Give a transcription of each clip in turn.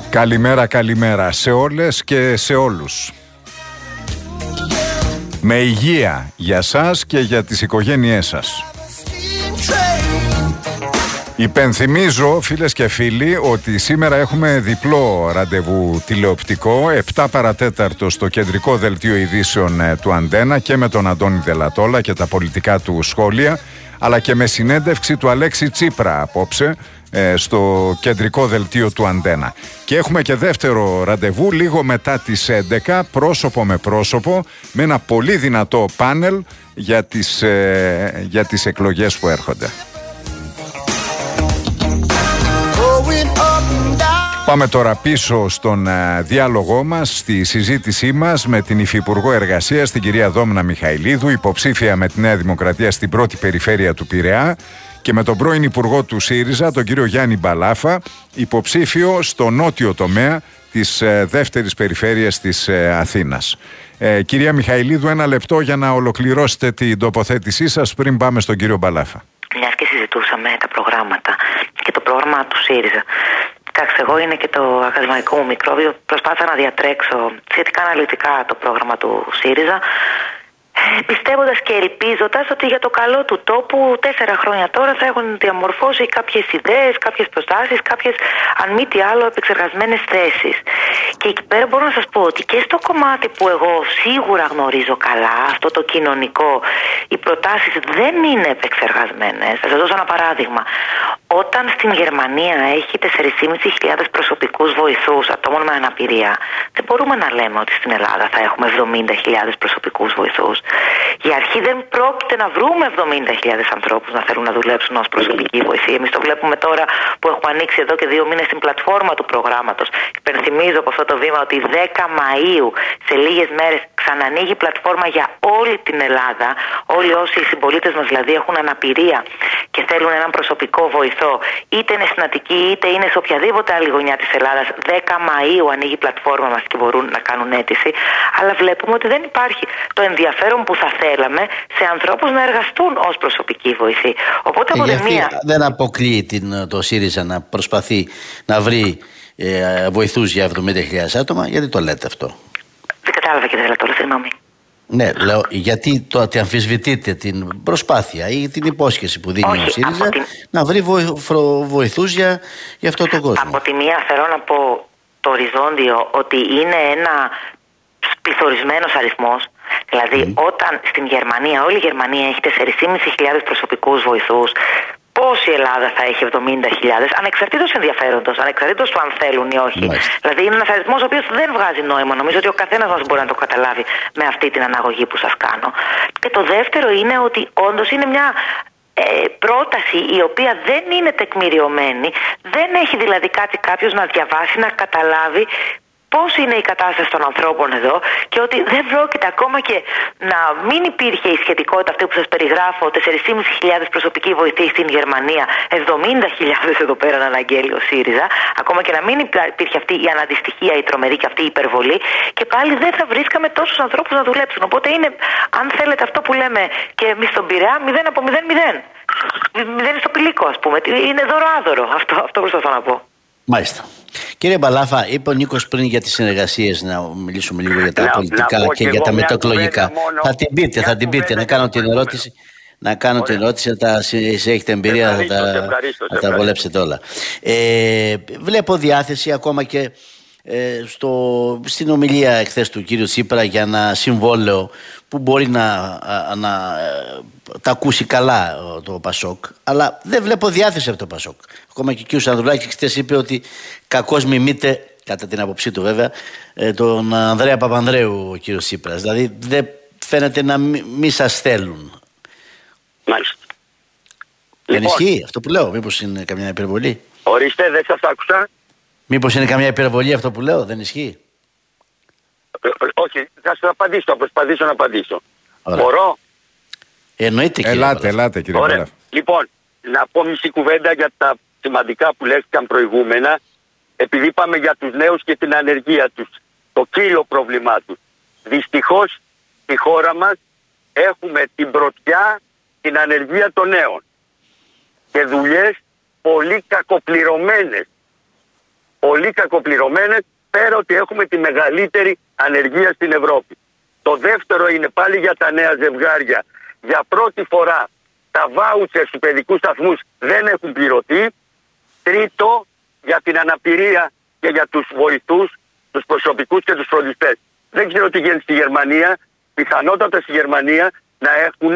Καλημέρα, καλημέρα σε όλες και σε όλους. Με υγεία για σας και για τις οικογένειές σας. Υπενθυμίζω, φίλες και φίλοι, ότι σήμερα έχουμε διπλό ραντεβού τηλεοπτικό, 7 παρατέταρτο στο κεντρικό δελτίο ειδήσεων του Αντένα και με τον Αντώνη Δελατόλα και τα πολιτικά του σχόλια, αλλά και με συνέντευξη του Αλέξη Τσίπρα απόψε στο κεντρικό δελτίο του Αντένα. Και έχουμε και δεύτερο ραντεβού λίγο μετά τις 11, πρόσωπο με πρόσωπο, με ένα πολύ δυνατό πάνελ για τις εκλογές που έρχονται. Πάμε τώρα πίσω στον διάλογό μας, στη συζήτησή μας με την Υφυπουργό Εργασίας, την κυρία Δόμνα Μιχαηλίδου, υποψήφια με τη Νέα Δημοκρατία στην πρώτη περιφέρεια του Πειραιά, και με τον πρώην Υπουργό του ΣΥΡΙΖΑ, τον κύριο Γιάννη Μπαλάφα, υποψήφιο στο νότιο τομέα της δεύτερης περιφέρειας της Αθήνας. Κυρία Μιχαηλίδου, ένα λεπτό για να ολοκληρώσετε την τοποθέτησή σας πριν πάμε στον κύριο Μπαλάφα. Μιας και συζητούσαμε τα προγράμματα και το πρόγραμμα του ΣΥΡΙΖΑ. Κοιτάξτε, εγώ είναι και το ακαδημαϊκό μου μικρόβιο. Προσπάθησα να διατρέξω σχετικά αναλυτικά το πρόγραμμα του ΣΥΡΙΖΑ, πιστεύοντας και ελπίζοντας ότι για το καλό του τόπου 4 χρόνια τώρα θα έχουν διαμορφώσει κάποιες ιδέες, κάποιες προτάσεις, κάποιες αν μη τι άλλο επεξεργασμένες θέσεις. Και εκεί πέρα μπορώ να σας πω ότι και στο κομμάτι που εγώ σίγουρα γνωρίζω καλά, αυτό το κοινωνικό, οι προτάσεις δεν είναι επεξεργασμένες. Θα σας δώσω ένα παράδειγμα. Όταν στην Γερμανία έχει 4.500 προσωπικούς βοηθούς ατόμων με αναπηρία, δεν μπορούμε να λέμε ότι στην Ελλάδα θα έχουμε 70.000 προσωπικούς βοηθούς. Για αρχή δεν πρόκειται να βρούμε 70.000 ανθρώπους να θέλουν να δουλέψουν ως προσωπική βοηθή. Εμείς το βλέπουμε τώρα που έχουμε ανοίξει εδώ και 2 μήνες την πλατφόρμα του προγράμματος. Υπενθυμίζω από αυτό το βήμα ότι 10 Μαΐου, σε λίγες μέρες, ξανανοίγει πλατφόρμα για όλη την Ελλάδα. Όλοι όσοι οι συμπολίτες μας δηλαδή έχουν αναπηρία και θέλουν έναν προσωπικό βοηθό, είτε είναι στην Αττική είτε είναι σε οποιαδήποτε άλλη γωνιά της Ελλάδας, 10 Μαΐου ανοίγει η πλατφόρμα μας και μπορούν να κάνουν αίτηση. Αλλά βλέπουμε ότι δεν υπάρχει το ενδιαφέρον που θα θέλαμε σε ανθρώπους να εργαστούν ως προσωπική βοηθή. Οπότε από δεν αποκλείει το ΣΥΡΙΖΑ να προσπαθεί να βρει βοηθούς για 70.000 άτομα. Γιατί το λέτε αυτό? Δεν κατάλαβα, κύριε Δελατόλα, συγγνώμη. Ναι, λέω, γιατί το αμφισβητείτε την προσπάθεια ή την υπόσχεση που δίνει ο ΣΥΡΙΖΑ να βρει βοηθούς για αυτόν τον κόσμο? Από τη μία θέλω να πω το οριζόντιο ότι είναι ένα πληθωρισμένος αριθμός. Δηλαδή όταν στην Γερμανία, όλη η Γερμανία έχει 4.500 προσωπικούς βοηθούς, πώς η Ελλάδα θα έχει 70.000, ανεξαρτήτως ενδιαφέροντος, ανεξαρτήτως του αν θέλουν ή όχι. Δηλαδή είναι ένας αριθμός ο οποίος δεν βγάζει νόημα. Νομίζω ότι ο καθένας μας μπορεί να το καταλάβει με αυτή την αναγωγή που σας κάνω. Και το δεύτερο είναι ότι όντως είναι μια πρόταση η οποία δεν είναι τεκμηριωμένη. Δεν έχει δηλαδή κάτι κάποιος να διαβάσει, να καταλάβει πώς είναι η κατάσταση των ανθρώπων εδώ, και ότι δεν πρόκειται ακόμα και να μην υπήρχε η σχετικότητα αυτή που σας περιγράφω, 4.500 προσωπικοί βοηθοί στην Γερμανία, 70.000 εδώ πέρα να αναγγέλει ο ΣΥΡΙΖΑ, ακόμα και να μην υπήρχε αυτή η αναντιστοιχία, η τρομερή και αυτή η υπερβολή, και πάλι δεν θα βρίσκαμε τόσους ανθρώπους να δουλέψουν. Οπότε είναι, αν θέλετε, αυτό που λέμε και εμείς στον Πειραιά, 0 από 0-0. 0 στο Πηλίκο, ας πούμε. Είναι δώρο-άδωρο. Αυτό προσπαθώ να πω. Μάλιστα. Κύριε Μπαλάφα, είπε ο Νίκος πριν για τις συνεργασίες, να μιλήσουμε λίγο για τα πολιτικά και για τα μετακλογικά. Θα την πείτε, να κάνω την ερώτηση. Έχετε εμπειρία, θα τα βολέψετε όλα. Βλέπω διάθεση ακόμα και στην ομιλία εχθές του κύριου Τσίπρα για ένα συμβόλαιο που μπορεί να τα ακούσει καλά το Πασόκ, αλλά δεν βλέπω διάθεση από το Πασόκ. Ακόμα και ο κ. Ανδρουλάκης χθες είπε ότι κακώς μιμείται, κατά την άποψή του βέβαια, τον Ανδρέα Παπανδρέου ο κ. Τσίπρας. Δηλαδή δεν φαίνεται να μη σας θέλουν. Μάλιστα. Δεν ισχύει αυτό που λέω? Μήπως είναι καμιά υπερβολή? Ορίστε, δεν σας άκουσα. Μήπως είναι καμιά υπερβολή αυτό που λέω? Δεν ισχύει? Όχι, θα σας απαντήσω, θα προσπαθήσω να απαντήσω. Ωραία. Μπορώ? Εννοείται, κύριε. Ελάτε κύριε Μπαλάφα. Λοιπόν, να πω μισή κουβέντα για τα σημαντικά που λέχθηκαν προηγούμενα, επειδή είπαμε για τους νέους και την ανεργία τους, το κύριο πρόβλημά τους. Δυστυχώς στη χώρα μας έχουμε την πρωτιά την ανεργία των νέων και δουλειές πολύ κακοπληρωμένες. πολύ κακοπληρωμένες, πέρα ότι έχουμε τη μεγαλύτερη ανεργία στην Ευρώπη. Το δεύτερο είναι πάλι για τα νέα ζευγάρια. Για πρώτη φορά τα βάουτσερ στους παιδικούς σταθμούς δεν έχουν πληρωθεί. Τρίτο, για την αναπηρία και για τους βοηθούς, τους προσωπικούς και τους φροντιστές. Δεν ξέρω τι γίνεται στη Γερμανία. Πιθανότατα στη Γερμανία να έχουν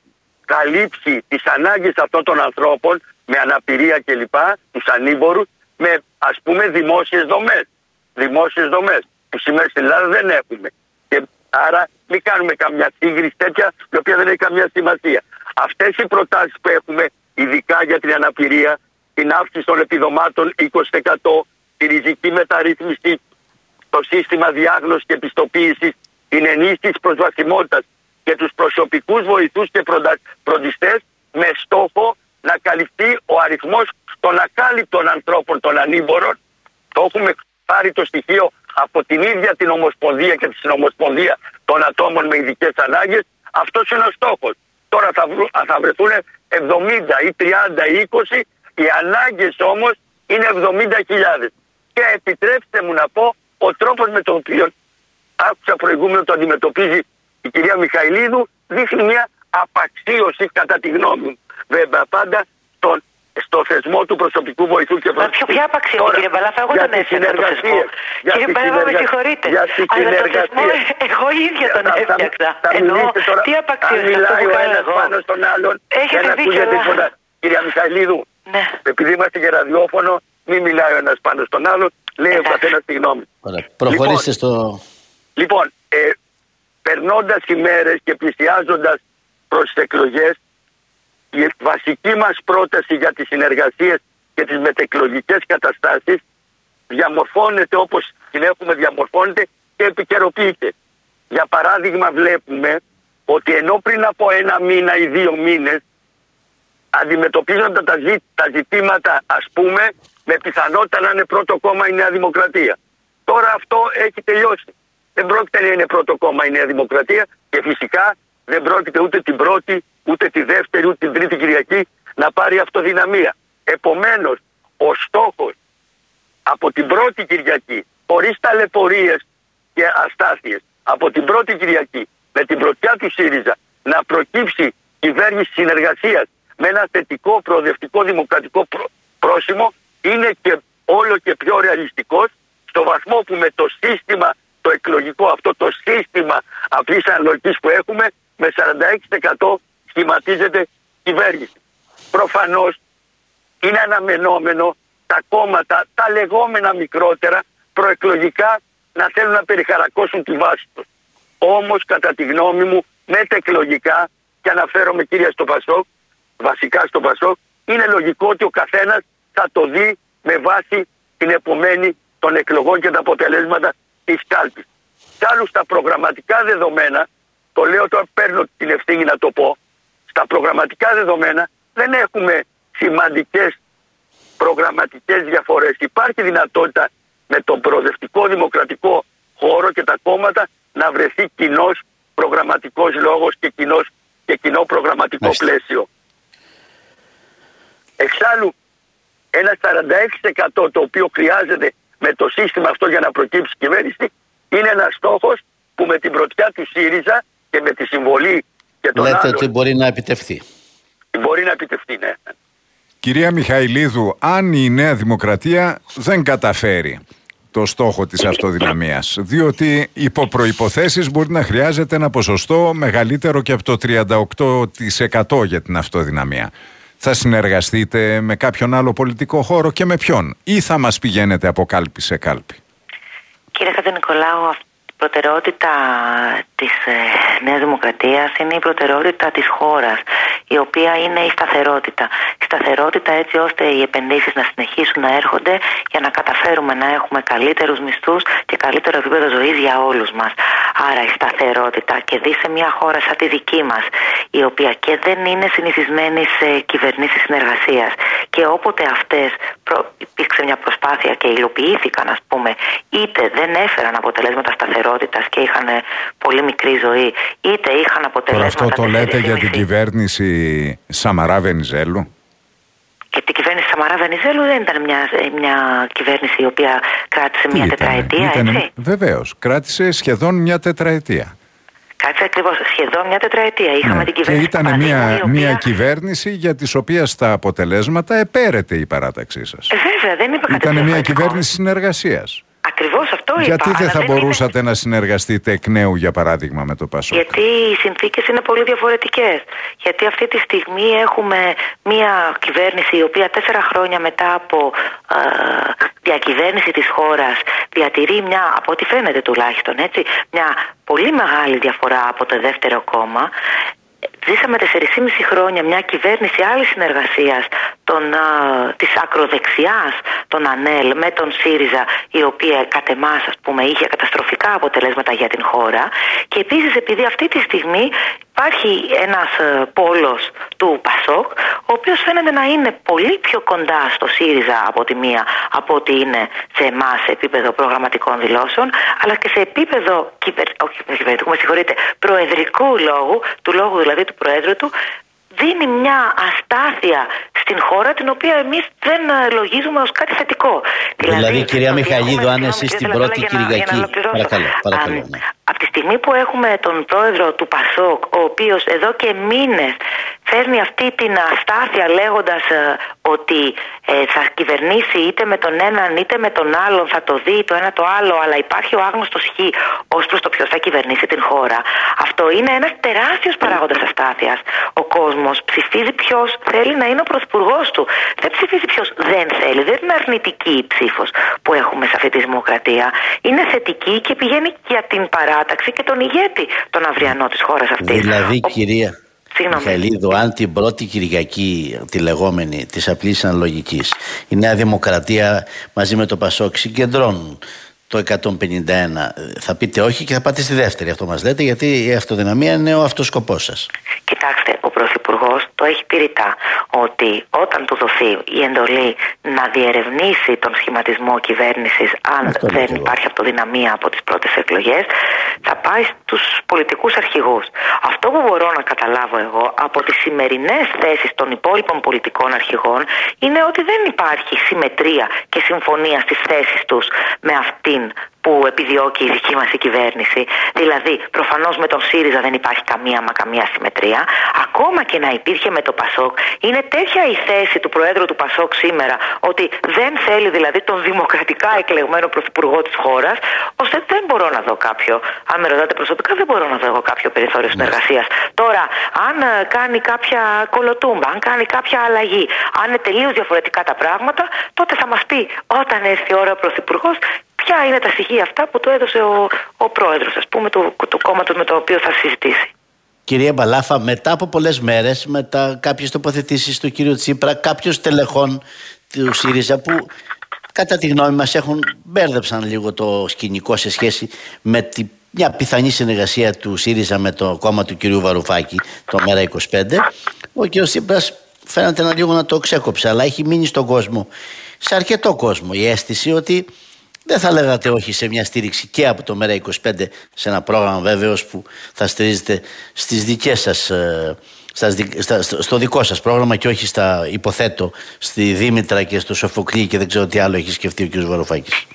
καλύψει τις ανάγκες αυτών των ανθρώπων με αναπηρία κλπ, τους ανήμπορους, με ας πούμε δημόσιες δομές. Δημόσιες δομές που σήμερα στην Ελλάδα δεν έχουμε. Και άρα μην κάνουμε καμιά σύγκριση τέτοια, η οποία δεν έχει καμιά σημασία. Αυτές οι προτάσεις που έχουμε, ειδικά για την αναπηρία, την αύξηση των επιδομάτων 20%, τη ριζική μεταρρύθμιση, το σύστημα διάγνωσης και επιστοποίησης, την ενίσχυση της προσβασιμότητας και τους προσωπικούς βοηθούς και φροντιστές, με στόχο να καλυφθεί ο αριθμός των ακάλυπτων ανθρώπων, των ανήμπορων. Το έχουμε πάρει το στοιχείο από την ίδια την Ομοσπονδία και τη Συνομοσπονδία των ατόμων με ειδικές ανάγκες. Αυτός είναι ο στόχος. Τώρα θα βρεθούν 70 ή 30 ή 20, οι ανάγκες όμως είναι 70.000. Και επιτρέψτε μου να πω, ο τρόπος με τον οποίο άκουσα προηγούμενο το αντιμετωπίζει η κυρία Μιχαηλίδου δείχνει μια απαξίωση κατά τη γνώμη μου. Βέβαια πάντα στο θεσμό του προσωπικού βοηθού και φροντιστή. Ποια απαξίωση, κύριε Μπαλάφα, εγώ τον έφτιαξα το θεσμό. Κύριε Μπαλάφα, με συγχωρείτε. Αλλά το θεσμό εγώ ίδια τον έφτιαξα. Ενώ τι απαξίωση αυτό που κάνω εγώ. Πάνω στον άλλον. Έχετε δίκιο. Κυρία Μιχαηλίδου, ναι. Επειδή είμαστε και ραδιόφωνο, μην μιλάει ο ένας πάνω στον άλλον, λέει ο καθένας τη γνώμη. Προχωρήστε στο... Λοιπόν, περνώντας οι μέρες και πλησιάζοντας προς τις εκλογές, η βασική μας πρόταση για τις συνεργασίες και τις μετεκλογικές καταστάσεις διαμορφώνεται όπως την έχουμε διαμορφώνεται και επικαιροποιείται. Για παράδειγμα βλέπουμε ότι ενώ πριν από 1 μήνα ή 2 μήνες αντιμετωπίζονταν τα ζητήματα, ας πούμε, με πιθανότητα να είναι πρώτο κόμμα η Νέα Δημοκρατία. Τώρα αυτό έχει τελειώσει. Δεν πρόκειται να είναι πρώτο κόμμα η Νέα Δημοκρατία και φυσικά δεν πρόκειται ούτε την πρώτη, ούτε τη δεύτερη, ούτε την τρίτη Κυριακή να πάρει αυτοδυναμία. Επομένως, ο στόχος από την πρώτη Κυριακή, χωρίς ταλαιπωρίες και αστάθειες, από την πρώτη Κυριακή με την πρωτιά του ΣΥΡΙΖΑ να προκύψει κυβέρνηση συνεργασίας με ένα θετικό, προοδευτικό, δημοκρατικό πρόσημο, είναι και όλο και πιο ρεαλιστικός, στο βαθμό που με το σύστημα, το εκλογικό αυτό το σύστημα απλής αναλογικής που έχουμε, με 46% σχηματίζεται κυβέρνηση. Προφανώς είναι αναμενόμενο τα κόμματα, τα λεγόμενα μικρότερα, προεκλογικά να θέλουν να περιχαρακώσουν τη βάση τους. Όμως, κατά τη γνώμη μου, μετεκλογικά, και αναφέρομαι κύρια στο Πασόκ, βασικά στο Πασόκ, είναι λογικό ότι ο καθένας θα το δει με βάση την επομένη των εκλογών και τα αποτελέσματα της κάλπης. Κι άλλου στα προγραμματικά δεδομένα, το λέω τώρα, παίρνω την ευθύνη να το πω, στα προγραμματικά δεδομένα δεν έχουμε σημαντικές προγραμματικές διαφορές. Υπάρχει δυνατότητα με τον προοδευτικό δημοκρατικό χώρο και τα κόμματα να βρεθεί κοινός προγραμματικός λόγος και κοινό προγραμματικό πλαίσιο. Εξάλλου, ένα 46% το οποίο χρειάζεται με το σύστημα αυτό για να προκύψει η κυβέρνηση είναι ένας στόχος που με την πρωτιά του ΣΥΡΙΖΑ και με τη συμβολή και των άλλων... Λέτε ότι μπορεί να επιτευχθεί. Μπορεί να επιτευχθεί, ναι. Κυρία Μιχαηλίδου, αν η Νέα Δημοκρατία δεν καταφέρει το στόχο της αυτοδυναμίας, διότι υπό προϋποθέσεις μπορεί να χρειάζεται ένα ποσοστό μεγαλύτερο και από το 38% για την αυτοδυναμία, θα συνεργαστείτε με κάποιον άλλο πολιτικό χώρο και με ποιον, ή θα μας πηγαίνετε από κάλπη σε κάλπη? Κύριε Χατζηνικολάου, η προτεραιότητα της Νέας Δημοκρατίας είναι η προτεραιότητα της χώρας, η οποία είναι η σταθερότητα. Η σταθερότητα έτσι ώστε οι επενδύσεις να συνεχίσουν να έρχονται για να καταφέρουμε να έχουμε καλύτερους μισθούς και καλύτερο επίπεδο ζωής για όλους μας. Άρα η σταθερότητα, και δει σε μια χώρα σαν τη δική μας, η οποία και δεν είναι συνηθισμένη σε κυβερνήσεις συνεργασίας, και όποτε αυτές υπήρξε μια προσπάθεια και υλοποιήθηκαν, ας πούμε, είτε δεν έφεραν αποτελέσματα σταθερότητας και είχαν πολύ μικρή ζωή, είτε είχαν αποτελέσματα... Τώρα αυτό το λέτε για την κυβέρνηση Σαμαρά Βενιζέλου? Και την κυβέρνηση Σαμαρά Βενιζέλου δεν ήταν μια κυβέρνηση η οποία κράτησε μια τετραετία, έτσι? Βεβαίως, κράτησε σχεδόν μια τετραετία. Κάτσε ακριβώς, σχεδόν μια τετραετία. Είχαμε την κυβέρνηση. Και ήταν μια κυβέρνηση για τις οποίες τα αποτελέσματα επέρεται η παράταξή σας. Βέβαια, δεν είπα κάτι. Ήταν μια κυβέρνηση συνεργασίας. Ακριβώς αυτό είπα. Γιατί δεν θα μπορούσατε να συνεργαστείτε εκ νέου, για παράδειγμα, με το ΠΑΣΟΚ? Γιατί οι συνθήκες είναι πολύ διαφορετικές. Γιατί αυτή τη στιγμή έχουμε μια κυβέρνηση η οποία 4 χρόνια μετά από διακυβέρνηση της χώρας διατηρεί μια, από ό,τι φαίνεται τουλάχιστον, έτσι, μια πολύ μεγάλη διαφορά από το δεύτερο κόμμα. Ζήσαμε 4,5 χρόνια μια κυβέρνηση άλλης συνεργασίας της ακροδεξιάς, των ΑΝΕΛ, με τον ΣΥΡΙΖΑ, η οποία κατ' εμάς, ας πούμε, είχε καταστροφικά αποτελέσματα για την χώρα. Και επίσης, επειδή αυτή τη στιγμή υπάρχει ένας πόλος του ΠΑΣΟΚ, ο οποίος φαίνεται να είναι πολύ πιο κοντά στο ΣΥΡΙΖΑ από τη μία, από ότι είναι σε εμάς σε επίπεδο προγραμματικών δηλώσεων, αλλά και σε επίπεδο προεδρικού λόγου, του λόγου δηλαδή του Προέδρου του, δίνει μια αστάθεια στην χώρα, την οποία εμείς δεν λογίζουμε ως κάτι θετικό. Δηλαδή κυρία Μιχαηλίδου, αν εσείς την πρώτη Κυριακή... Παρακαλώ. Ναι. Από τη στιγμή που έχουμε τον πρόεδρο του ΠΑΣΟΚ, ο οποίος εδώ και μήνες φέρνει αυτή την αστάθεια λέγοντας ότι θα κυβερνήσει είτε με τον έναν είτε με τον άλλον, θα το δει το ένα το άλλο, αλλά υπάρχει ο άγνωστος χ ως προς το ποιος θα κυβερνήσει την χώρα. Αυτό είναι ένας τεράστιος παράγοντας αστάθειας. Ο κόσμος ψηφίζει ποιος θέλει να είναι ο πρωθυπουργός του. Δεν ψηφίζει ποιος δεν θέλει. Δεν είναι αρνητική η ψήφος που έχουμε σε αυτή τη δημοκρατία. Είναι θετική και πηγαίνει για την παράταξη και τον ηγέτη τον αυριανό της χώρας αυτής. Δηλαδή, κυρία Μιχαηλίδου, αν την πρώτη Κυριακή, τη λεγόμενη της απλής αναλογικής, η Νέα Δημοκρατία μαζί με το ΠΑΣΟΚ συγκεντρώνουν το 151, θα πείτε όχι και θα πάτε στη δεύτερη? Αυτό μας λέτε, γιατί η αυτοδυναμία είναι ο αυτοσκοπός σας. Κοιτάξτε, ο Πρωθυπουργός το έχει πει ρητά ότι όταν του δοθεί η εντολή να διερευνήσει τον σχηματισμό κυβέρνησης, αν δεν υπάρχει αυτοδυναμία από τις πρώτες εκλογές, θα πάει στους πολιτικούς αρχηγούς. Αυτό που μπορώ να καταλάβω εγώ από τις σημερινές θέσεις των υπόλοιπων πολιτικών αρχηγών είναι ότι δεν υπάρχει συμμετρία και συμφωνία στις θέσεις τους με αυτήν που επιδιώκει η δική μας η κυβέρνηση. Δηλαδή, προφανώς με τον ΣΥΡΙΖΑ δεν υπάρχει καμία συμμετρία. Ακόμα και να υπήρχε με το ΠΑΣΟΚ, είναι τέτοια η θέση του Προέδρου του ΠΑΣΟΚ σήμερα, ότι δεν θέλει δηλαδή τον δημοκρατικά εκλεγμένο πρωθυπουργό της χώρας, ώστε δεν μπορώ να δω κάποιο, αν με ρωτάτε προσωπικά, δεν μπορώ να δω εγώ κάποιο περιθώριο συνεργασίας. Τώρα, αν κάνει κάποια κολοτούμπα, αν κάνει κάποια αλλαγή, αν είναι τελείως διαφορετικά τα πράγματα, τότε θα μας πει όταν έρθει η ώρα ο πρωθυπουργός, ποια είναι τα στοιχεία αυτά που του έδωσε ο πρόεδρος, ας πούμε, του κόμματος με το οποίο θα συζητήσει. Κυρία Μπαλάφα, μετά από πολλές μέρες, μετά κάποιες τοποθετήσεις του κύριου Τσίπρα, κάποιους τελεχών του ΣΥΡΙΖΑ που κατά τη γνώμη μας μπέρδεψαν λίγο το σκηνικό σε σχέση με μια πιθανή συνεργασία του ΣΥΡΙΖΑ με το κόμμα του κυρίου Βαρουφάκη, το ΜΕΡΑ25, ο κύριος Τσίπρας φαίνεται λίγο να το ξέκοψε, αλλά έχει μείνει στον κόσμο, σε αρκετό κόσμο, η αίσθηση ότι δεν θα λέγατε όχι σε μια στήριξη και από το ΜΕΡΑ25, σε ένα πρόγραμμα βέβαιος που θα στηρίζετε στις δικές σας, στο δικό σας πρόγραμμα και όχι υποθέτω, στη Δήμητρα και στο Σοφοκλή και δεν ξέρω τι άλλο έχει σκεφτεί ο κ. Βαρουφάκης.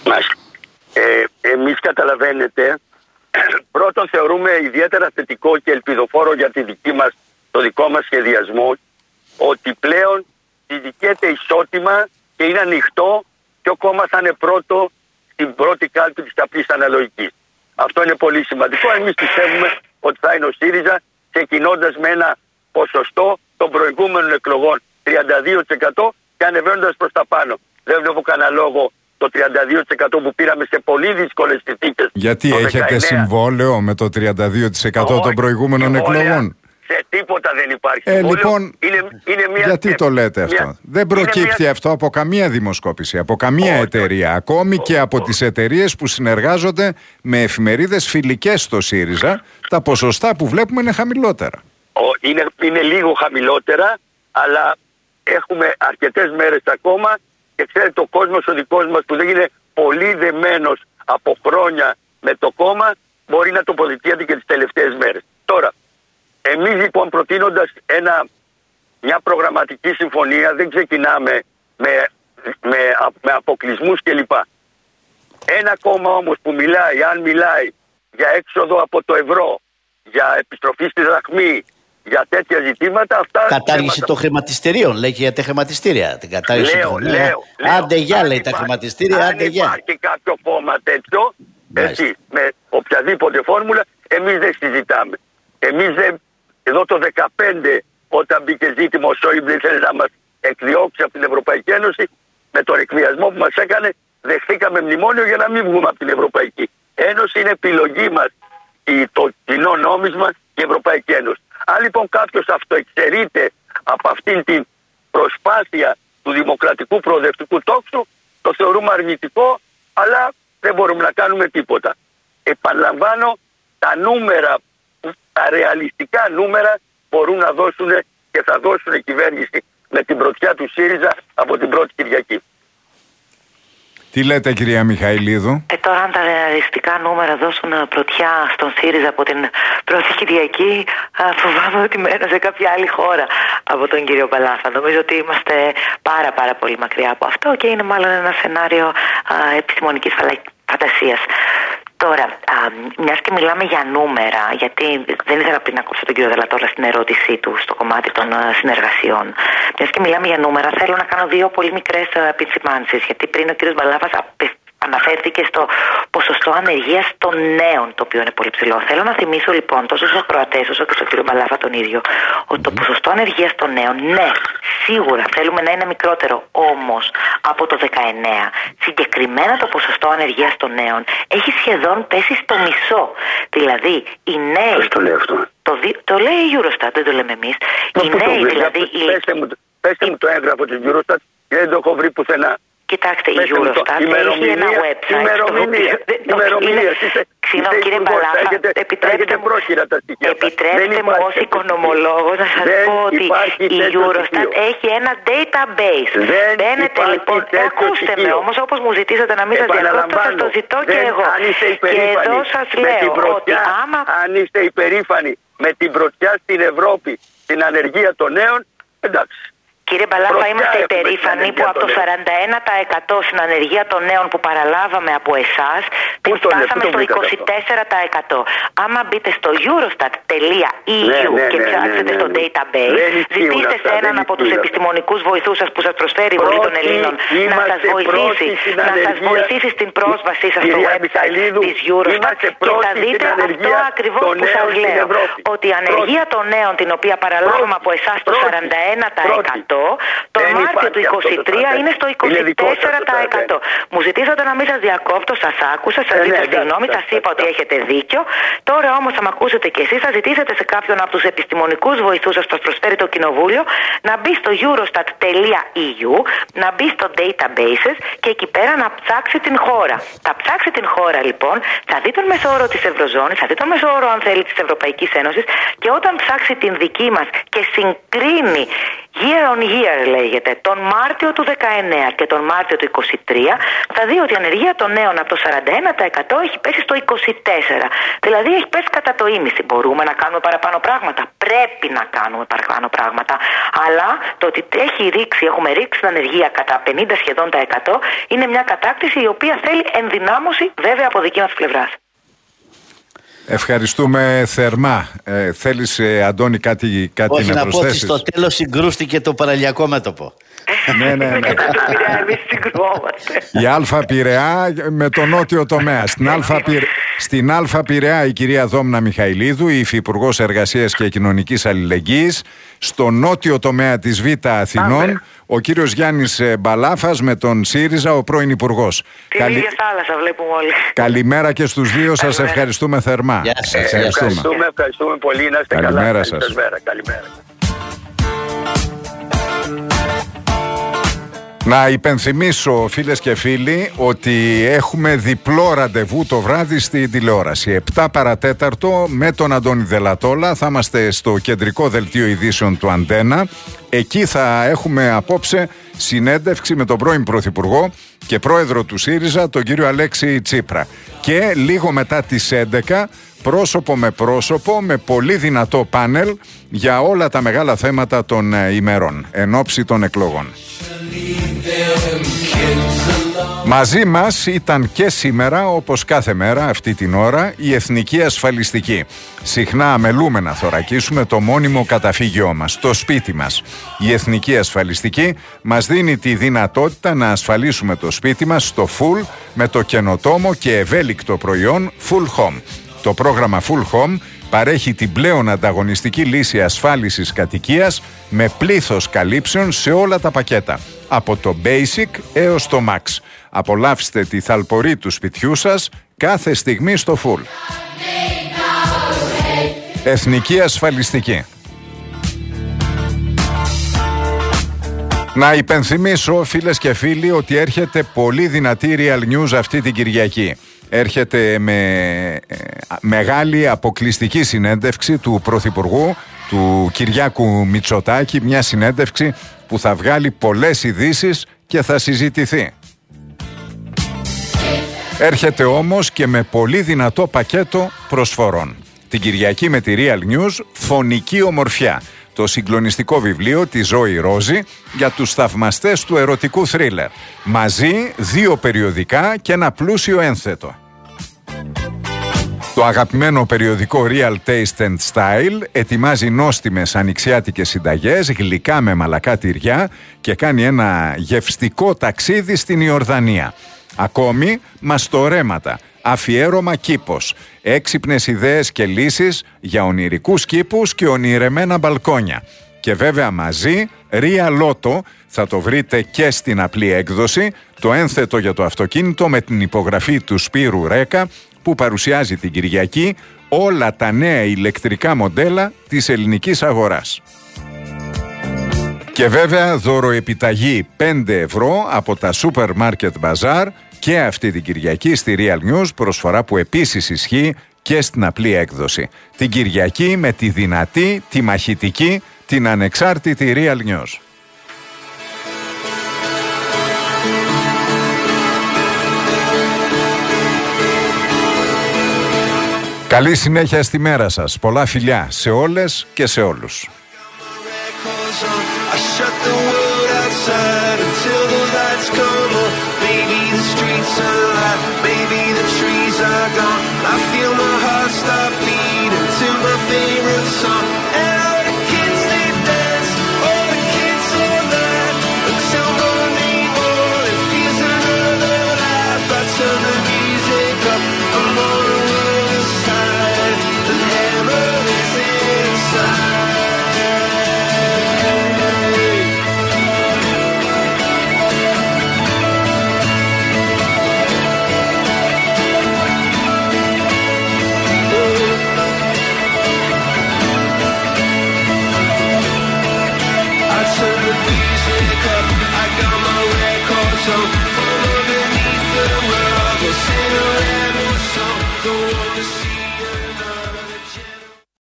Εμείς, καταλαβαίνετε, πρώτον θεωρούμε ιδιαίτερα θετικό και ελπιδοφόρο για το δικό μας σχεδιασμό ότι πλέον συζητιέται ισότιμα και είναι ανοιχτό ποιο κόμμα θα είναι πρώτο στην πρώτη κάλπη της απλής αναλογικής. Αυτό είναι πολύ σημαντικό. Εμείς πιστεύουμε ότι θα είναι ο ΣΥΡΙΖΑ, ξεκινώντας με ένα ποσοστό των προηγούμενων εκλογών 32% και ανεβαίνοντας προς τα πάνω. Δεν βλέπω κανένα λόγο το 32% που πήραμε σε πολύ δύσκολες συνθήκες. Γιατί έχετε συμβόλαιο με το 32% των προηγούμενων εκλογών? Σε τίποτα δεν υπάρχει. Λοιπόν, γιατί το λέτε αυτό? Δεν προκύπτει αυτό από καμία δημοσκόπηση, από καμία εταιρεία, ακόμη και από τις εταιρείες που συνεργάζονται με εφημερίδες φιλικές στο ΣΥΡΙΖΑ, τα ποσοστά που βλέπουμε είναι χαμηλότερα. Είναι λίγο χαμηλότερα, αλλά έχουμε αρκετές μέρες ακόμα και ξέρετε, ο κόσμος ο δικός μας που δεν είναι πολύ δεμένος από χρόνια με το κόμμα μπορεί να τοποθετείται και τις τελευταίες μέρες. Τώρα, εμείς λοιπόν προτείνοντας ένα μια προγραμματική συμφωνία, δεν ξεκινάμε με αποκλεισμούς κλπ. Ένα κόμμα όμως που μιλάει, αν μιλάει για έξοδο από το ευρώ, για επιστροφή στη δραχμή, για τέτοια ζητήματα, αυτά. Κατάργηση των χρηματιστηρίων, λέει και για τα χρηματιστήρια. Την κατάργηση λέω. Άντε γεια, λέει τα χρηματιστήρια, άντε γεια. Αν υπάρχει κάποιο κόμμα τέτοιο, έτσι, με οποιαδήποτε φόρμουλα, εμείς δεν συζητάμε. Εμείς εδώ το 2015, όταν μπήκε ζήτημα ο Σόιμπλε, ήθελε να μας εκδιώξει από την Ευρωπαϊκή Ένωση, με τον εκβιασμό που μας έκανε, δεχθήκαμε μνημόνιο για να μην βγούμε από την Ευρωπαϊκή Ένωση. Είναι επιλογή μας το κοινό νόμισμα και η Ευρωπαϊκή Ένωση. Αν λοιπόν κάποιος αυτοεξαιρείται από αυτήν την προσπάθεια του δημοκρατικού προοδευτικού τόξου, το θεωρούμε αρνητικό, αλλά δεν μπορούμε να κάνουμε τίποτα. Επαναλαμβάνω, τα νούμερα, τα ρεαλιστικά νούμερα μπορούν να δώσουν και θα δώσουν κυβέρνηση με την πρωτιά του ΣΥΡΙΖΑ από την πρώτη Κυριακή. Τι λέτε, κυρία Μιχαηλίδου? Τώρα αν τα ρεαλιστικά νούμερα δώσουν πρωτιά στον ΣΥΡΙΖΑ από την πρώτη Κυριακή, φοβάμαι ότι μένω σε κάποια άλλη χώρα από τον κύριο Μπαλάφα. Νομίζω ότι είμαστε πάρα πολύ μακριά από αυτό και είναι μάλλον ένα σενάριο επιστημονικής φαντασίας. Τώρα, μιας και μιλάμε για νούμερα, γιατί δεν ήθελα πριν να ακούσω τον κύριο Δελατόλα στην ερώτησή του στο κομμάτι των συνεργασιών. Μιας και μιλάμε για νούμερα, θέλω να κάνω δύο πολύ μικρές επισημάνσεις. Γιατί πριν ο κύριος Μπαλάφας αναφέρθηκε στο ποσοστό ανεργίας των νέων, το οποίο είναι πολύ ψηλό. Θέλω να θυμίσω λοιπόν τόσο στους ακροατές όσο και στον κύριο Μπαλάφα τον ίδιο, ότι το ποσοστό ανεργίας των νέων, ναι, σίγουρα θέλουμε να είναι μικρότερο, όμως από το 19, συγκεκριμένα το ποσοστό ανεργίας των νέων έχει σχεδόν πέσει στο μισό. Δηλαδή, οι νέοι. Πώς το λέει αυτό? Το λέει η Eurostat, δεν το λέμε εμείς. Οι νέοι δηλαδή. Πέστε μου το έγγραφο της Eurostat, δεν το έχω βρει πουθενά. Κοιτάξτε, η Eurostat έχει ένα website. Ημερομηνία. Συγγνώμη κύριε Μπαλάφα, επιτρέψτε μου ως οικονομολόγος να σας πω ότι η Eurostat έχει ένα database. Μπαίνετε λοιπόν, ακούστε με όμως, όπως μου ζητήσατε να μην σας διακόπτω, σας το ζητώ και εγώ. Και εδώ σας λέω ότι άμα. Αν είστε υπερήφανοι με την πρωτιά στην Ευρώπη, την ανεργία των νέων, εντάξει. Κύριε Μπαλάφα, είμαστε υπερήφανοι που από το 41% στην ανεργία των νέων που παραλάβαμε από εσάς, την φτάσαμε στο 24%. Άμα μπείτε στο eurostat.eu και ψάξετε στο database, ζητήστε σε έναν από τους επιστημονικούς βοηθούς σας που σας προσφέρει η Βουλή των Ελλήνων να σας βοηθήσει στην πρόσβασή σας στο website της Eurostat και θα δείτε αυτό ακριβώς που σας λέω. Ότι η ανεργία των νέων, την οποία παραλάβαμε από εσάς το 41%, τον Μάρτιο του 2023 είναι στο 24%. Μου ζητήσατε να μην σας διακόπτω, σας άκουσα, σας ζήτησα συγγνώμη, σας είπα ότι έχετε δίκιο. Τώρα όμως θα με ακούσετε και εσείς, θα ζητήσετε σε κάποιον από τους επιστημονικούς βοηθούς σας που σας προσφέρει το Κοινοβούλιο να μπει στο eurostat.eu, να μπει στο databases και εκεί πέρα να ψάξει την χώρα. Θα ψάξει την χώρα λοιπόν, θα δει τον μεσόωρο της Ευρωζώνης, θα δει τον μεσόωρο αν θέλει της Ευρωπαϊκής Ένωσης και όταν ψάξει την δική μας και συγκρίνει year on year λέγεται, τον Μάρτιο του 19 και τον Μάρτιο του 23, θα δει ότι η ανεργία των νέων από το 41% έχει πέσει στο 24%. Δηλαδή έχει πέσει κατά το ίμιση. Μπορούμε να κάνουμε παραπάνω πράγματα. Πρέπει να κάνουμε παραπάνω πράγματα. Αλλά το ότι έχουμε ρίξει την ανεργία κατά 50 σχεδόν τα 100 είναι μια κατάκτηση η οποία θέλει ενδυνάμωση βέβαια από δική μας πλευράς. Ευχαριστούμε θερμά. Θέλεις, Αντώνη, κάτι να προσθέσεις? Να πω ότι στο τέλος συγκρούστηκε το παραλιακό μέτωπο. Ναι. Η Αλφα Πειραιά με το νότιο τομέα. Στην Αλφα Πειραιά η κυρία Δόμνα Μιχαηλίδου, η Υφυπουργός Εργασίας και Κοινωνικής Αλληλεγγύης. Στο νότιο τομέα της Β' Αθηνών ο κύριος Γιάννης Μπαλάφας με τον ΣΥΡΙΖΑ, ο πρώην Υπουργός. Την ίδια θάλασσα βλέπουμε όλοι. Καλημέρα και στους δύο, σας ευχαριστούμε θερμά. Ευχαριστούμε πολύ. Να είστε καλά. Καλημέρα σας. Καλημέρα. Να υπενθυμίσω, φίλες και φίλοι, ότι έχουμε διπλό ραντεβού το βράδυ στην τηλεόραση. 7 παρατέταρτο με τον Αντώνη Δελατόλα. Θα είμαστε στο κεντρικό δελτίο ειδήσεων του Αντένα. Εκεί θα έχουμε απόψε συνέντευξη με τον πρώην Πρωθυπουργό και πρόεδρο του ΣΥΡΙΖΑ, τον κύριο Αλέξη Τσίπρα. Και λίγο μετά τις 11 πρόσωπο με πρόσωπο, με πολύ δυνατό πάνελ για όλα τα μεγάλα θέματα των ημερών εν ώψη των εκλογών. Μαζί μας ήταν και σήμερα, όπως κάθε μέρα αυτή την ώρα, η Εθνική Ασφαλιστική. Συχνά αμελούμε να θωρακίσουμε το μόνιμο καταφύγιό μας, το σπίτι μας. Η Εθνική Ασφαλιστική μας δίνει τη δυνατότητα να ασφαλίσουμε το σπίτι μας στο full με το καινοτόμο και ευέλικτο προϊόν Full Home. Το πρόγραμμα Full Home παρέχει την πλέον ανταγωνιστική λύση ασφάλισης κατοικίας με πλήθος καλύψεων σε όλα τα πακέτα, από το Basic έως το Max. Απολαύστε τη θαλπορή του σπιτιού σας κάθε στιγμή στο Full. Εθνική Ασφαλιστική. Να υπενθυμίσω, φίλες και φίλοι, ότι έρχεται πολύ δυνατή Real News αυτή την Κυριακή. Έρχεται με μεγάλη αποκλειστική συνέντευξη του Πρωθυπουργού, του Κυριάκου Μητσοτάκη, μια συνέντευξη που θα βγάλει πολλές ειδήσεις και θα συζητηθεί. Έρχεται όμως και με πολύ δυνατό πακέτο προσφορών. Την Κυριακή με τη Real News, Φωνική Ομορφιά, το συγκλονιστικό βιβλίο της Ζώη Ρόζη για τους θαυμαστές του ερωτικού θρίλερ. Μαζί 2 περιοδικά και ένα πλούσιο ένθετο. Το αγαπημένο περιοδικό Real Taste and Style ετοιμάζει νόστιμες ανοιξιάτικες συνταγές, γλυκά με μαλακά τυριά και κάνει ένα γευστικό ταξίδι στην Ιορδανία. Ακόμη μαστορέματα, αφιέρωμα κήπος, έξυπνες ιδέες και λύσεις για ονειρικούς κήπους και ονειρεμένα μπαλκόνια. Και βέβαια μαζί Real Lotto, θα το βρείτε και στην απλή έκδοση, το ένθετο για το αυτοκίνητο με την υπογραφή του Σπύρου Ρέκα, που παρουσιάζει την Κυριακή όλα τα νέα ηλεκτρικά μοντέλα της ελληνικής αγοράς. Και βέβαια δωροεπιταγή 5 ευρώ από τα Supermarket Bazaar και αυτή την Κυριακή στη Real News, προσφορά που επίσης ισχύει και στην απλή έκδοση. Την Κυριακή με τη δυνατή, τη μαχητική, την ανεξάρτητη Real News. Καλή συνέχεια στη μέρα σας. Πολλά φιλιά σε όλες και σε όλους. I shut the world outside until the lights come on. Baby, the streets are alive. Baby, the trees are gone. I feel my